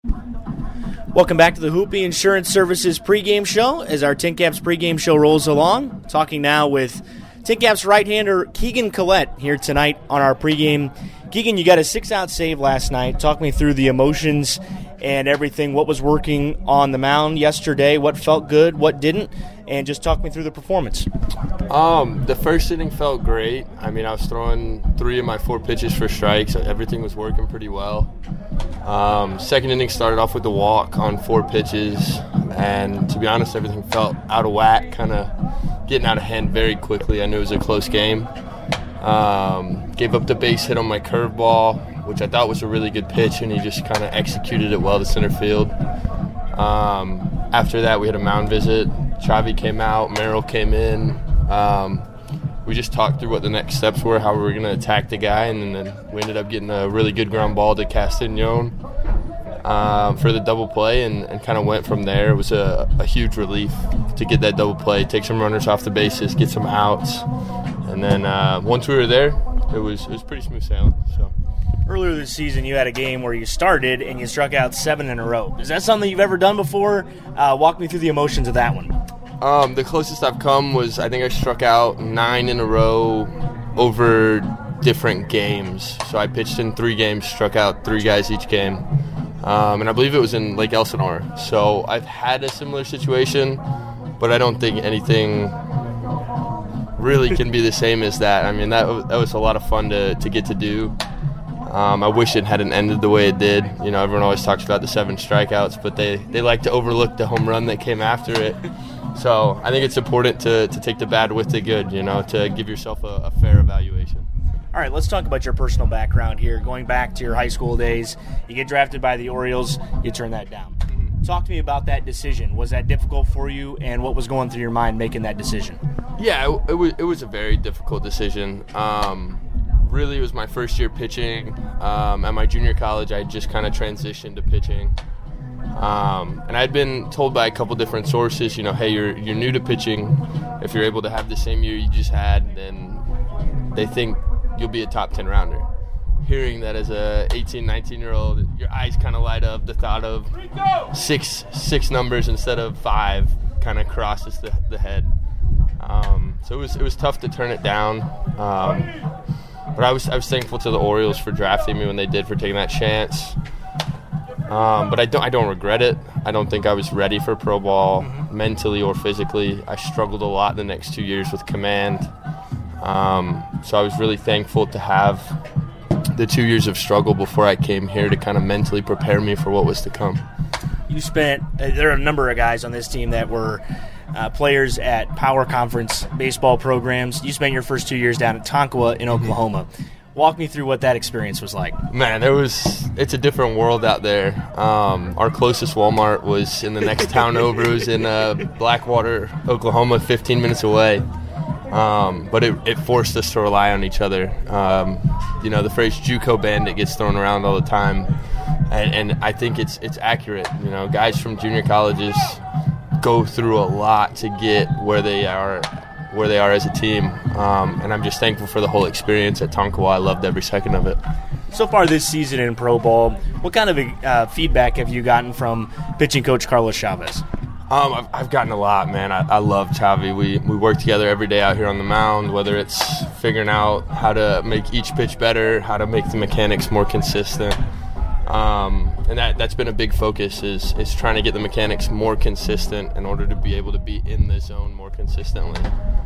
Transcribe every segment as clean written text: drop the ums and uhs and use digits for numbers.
Welcome back to the Hoopy Insurance Services pregame show as our Tin Caps pregame show rolls along. Talking now with Tin Caps right-hander Keegan Collette here tonight on our pregame. Keegan, you got a 6-out save last night. Talk me through the emotions and everything. What was working on the mound yesterday? What felt good? What didn't? And just talk me through the performance. The first inning felt great. I mean, I was throwing 3 of my 4 pitches for strikes. Everything was working pretty well. Second inning started off with a walk on 4 pitches. And to be honest, everything felt out of whack, kind of getting out of hand very quickly. I knew it was a close game. Gave up the base hit on my curveball, which I thought was a really good pitch, and he just kind of executed it well to center field. After that, we had a mound visit. Chavi came out, Merrill came in. We just talked through what the next steps were, how we were going to attack the guy, and then we ended up getting a really good ground ball to Castagnon for the double play, and kind of went from there. It was a huge relief to get that double play, take some runners off the bases, get some outs, and then once we were there, it was pretty smooth sailing. So. Earlier this season, you had a game where you started and you struck out 7 in a row. Is that something you've ever done before? Walk me through the emotions of that one. The closest I've come was I think I struck out 9 in a row over different games. So I pitched in 3 games, struck out 3 guys each game. And I believe it was in Lake Elsinore. So I've had a similar situation, but I don't think anything really can be the same as that. I mean, that was a lot of fun to get to do. I wish it hadn't ended the way it did. You know, everyone always talks about the 7 strikeouts, but they like to overlook the home run that came after it. So I think it's important to take the bad with the good, you know, to give yourself a fair evaluation. All right, let's talk about your personal background here. Going back to your high school days, you get drafted by the Orioles, you turn that down. Talk to me about that decision. Was that difficult for you, and what was going through your mind making that decision? Yeah, it was a very difficult decision. Really, it was my first year pitching. At my junior college, I just kind of transitioned to pitching. And I'd been told by a couple different sources, you know, hey, you're new to pitching. If you're able to have the same year you just had, then they think you'll be a top 10 rounder. Hearing that as a 18, 19-year-old, your eyes kind of light up. The thought of six numbers instead of 5 kind of crosses the head. So it was tough to turn it down. But I was thankful to the Orioles for drafting me when they did, for taking that chance. But I don't regret it. I don't think I was ready for pro ball mentally or physically. I struggled a lot the next 2 years with command. So I was really thankful to have the 2 years of struggle before I came here to kind of mentally prepare me for what was to come. You spent there are a number of guys on this team that were players at Power Conference baseball programs. You spent your first 2 years down at Tonkawa in Oklahoma. Walk me through what that experience was like. Man, it's a different world out there. Our closest Walmart was in the next town over. It was in Blackwater, Oklahoma, 15 minutes away. But it forced us to rely on each other. You know, the phrase JUCO bandit gets thrown around all the time. And I think it's accurate. You know, guys from junior colleges go through a lot to get where they are as a team, and I'm just thankful for the whole experience at Tonkawa. I loved every second of it. So far this season in pro ball, what kind of feedback have you gotten from pitching coach Carlos Chavez? I've gotten a lot, man. I love Chavi. We work together every day out here on the mound, whether it's figuring out how to make each pitch better, how to make the mechanics more consistent. And that's been a big focus is trying to get the mechanics more consistent in order to be able to be in the zone more consistently.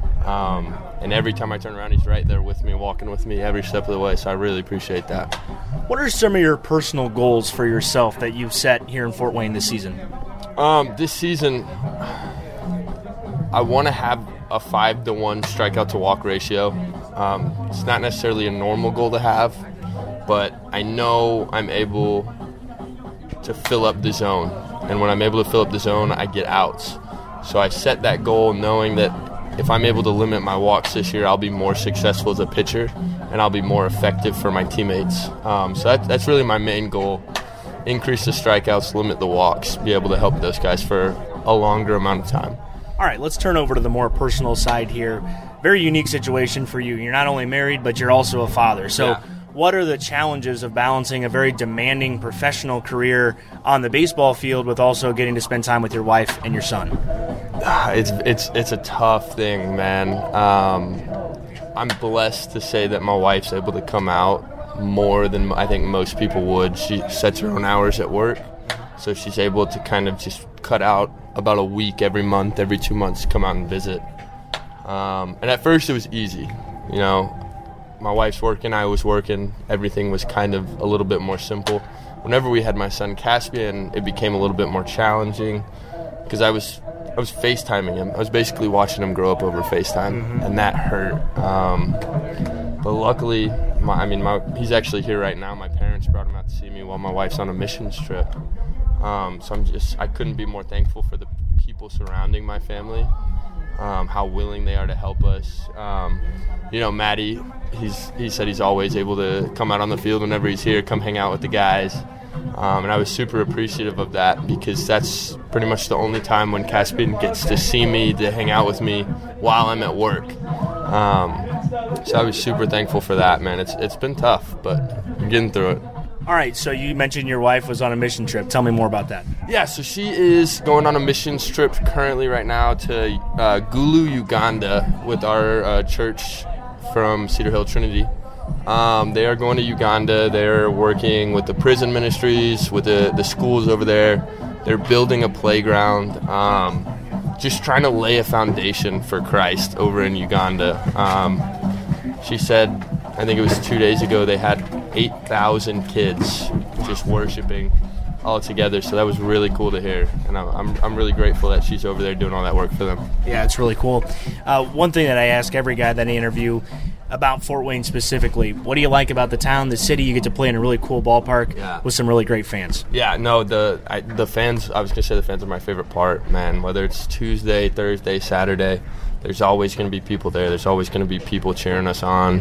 And every time I turn around, he's right there with me, walking with me every step of the way, so I really appreciate that. What are some of your personal goals for yourself that you've set here in Fort Wayne this season? This season, I want to have a 5-to-1 strikeout to walk ratio. It's not necessarily a normal goal to have, but I know I'm able to fill up the zone. And when I'm able to fill up the zone, I get outs. So I set that goal knowing that if I'm able to limit my walks this year, I'll be more successful as a pitcher and I'll be more effective for my teammates. So that's really my main goal. Increase the strikeouts, limit the walks, be able to help those guys for a longer amount of time. All right, let's turn over to the more personal side here. Very unique situation for you. You're not only married, but you're also a father. So what are the challenges of balancing a very demanding professional career on the baseball field with also getting to spend time with your wife and your son? It's a tough thing, man. I'm blessed to say that my wife's able to come out more than I think most people would. She sets her own hours at work, so she's able to kind of just cut out about a week every month, every 2 months, come out and visit. And at first it was easy. You know, my wife's working, I was working. Everything was kind of a little bit more simple. Whenever we had my son Caspian, it became a little bit more challenging because I was FaceTiming him. I was basically watching him grow up over FaceTime, and that hurt. But luckily, he's actually here right now. My parents brought him out to see me while my wife's on a missions trip. So I couldn't be more thankful for the people surrounding my family, how willing they are to help us. Matty, he said he's always able to come out on the field whenever he's here, come hang out with the guys. And I was super appreciative of that because that's pretty much the only time when Caspian gets to see me, to hang out with me while I'm at work. So I was super thankful for that, man. It's been tough, but I'm getting through it. All right, so you mentioned your wife was on a mission trip. Tell me more about that. Yeah, so she is going on a missions trip currently right now to Gulu, Uganda with our church from Cedar Hill Trinity. They are going to Uganda. They're working with the prison ministries, with the schools over there. They're building a playground, just trying to lay a foundation for Christ over in Uganda. She said, I think it was 2 days ago, they had 8,000 kids just worshiping all together. So that was really cool to hear, and I'm really grateful that she's over there doing all that work for them. Yeah, it's really cool. One thing that I ask every guy that I interview about Fort Wayne specifically, what do you like about the town, the city? You get to play in a really cool ballpark with some really great fans. Yeah, no, the fans, I was going to say the fans are my favorite part, man. Whether it's Tuesday, Thursday, Saturday, there's always going to be people there. There's always going to be people cheering us on.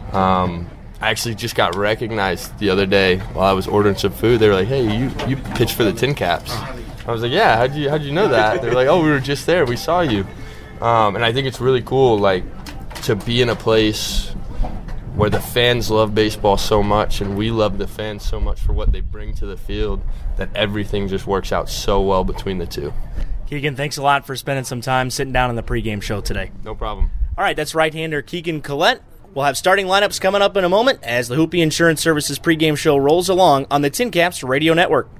I actually just got recognized the other day while I was ordering some food. They were like, hey, you pitched for the Tin Caps. I was like, yeah, how'd you know that? They're like, oh, we were just there. We saw you. And I think it's really cool, like, to be in a place where the fans love baseball so much and we love the fans so much for what they bring to the field that everything just works out so well between the two. Keegan, thanks a lot for spending some time sitting down on the pregame show today. No problem. All right, that's right-hander Keegan Collette. We'll have starting lineups coming up in a moment as the Hoopie Insurance Services pregame show rolls along on the Tin Caps Radio Network.